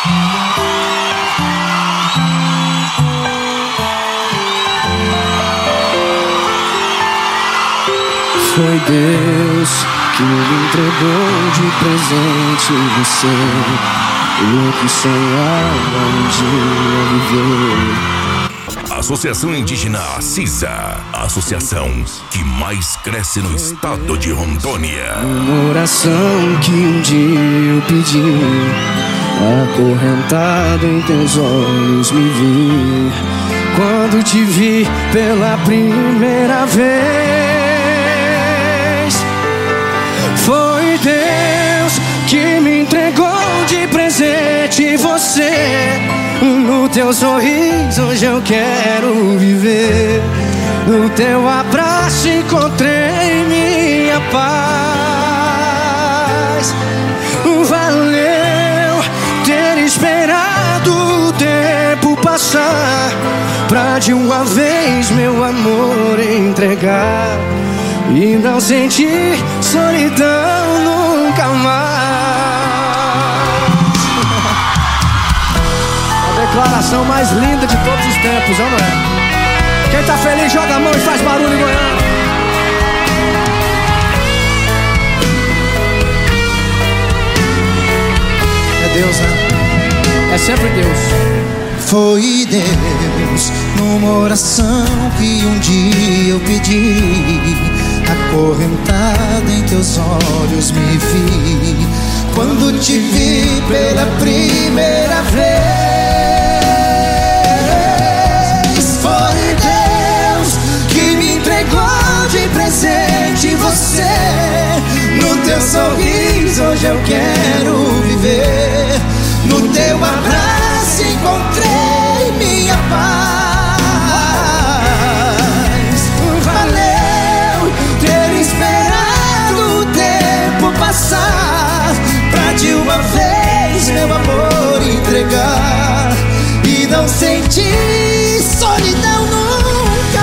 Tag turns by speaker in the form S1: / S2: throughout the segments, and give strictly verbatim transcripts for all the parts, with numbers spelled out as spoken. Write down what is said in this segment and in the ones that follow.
S1: Foi Deus que me entregou de presente você, o que sonhava um dia viver.
S2: Associação Indígena CISA, a associação que mais cresce no estado de Rondônia.
S1: Uma oração que um dia eu pedi, acorrentado em teus olhos me vi, quando te vi pela primeira vez. Foi Deus que me entregou de presente você. No teu sorriso hoje eu quero viver. No teu abraço encontrei minha paz. Valeu ter esperado o tempo passar, pra de uma vez meu amor entregar e não sentir solidão nunca mais. A declaração mais linda de todos os tempos, não é? Quem tá feliz joga a mão e faz barulho em Goiânia. É Deus, né? É sempre Deus.
S3: Foi Deus numa oração que um dia eu pedi, acorrentada em teus olhos me vi, quando te vi pela primeira vez. Foi Deus que me entregou de presente você. No teu sorriso hoje eu quero viver. No teu abraço encontrei minha paz. Valeu ter esperado o tempo passar, pra de uma vez meu amor entregar e não sentir solidão nunca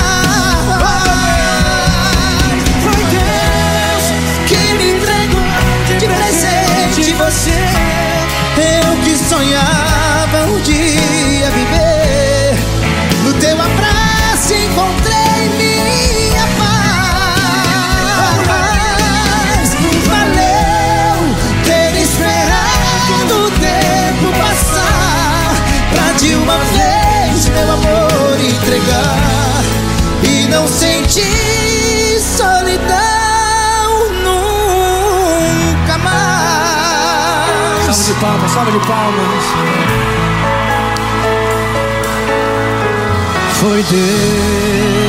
S3: mais. Foi Deus que me entregou de presente você. Eu que sonhava um dia viver. No teu abraço encontrei minha paz. Valeu ter esperado o tempo passar, pra de uma vez meu amor entregar e não sentir solidão nunca mais.
S1: Salve de palmas, salve de palmas. Foi Deus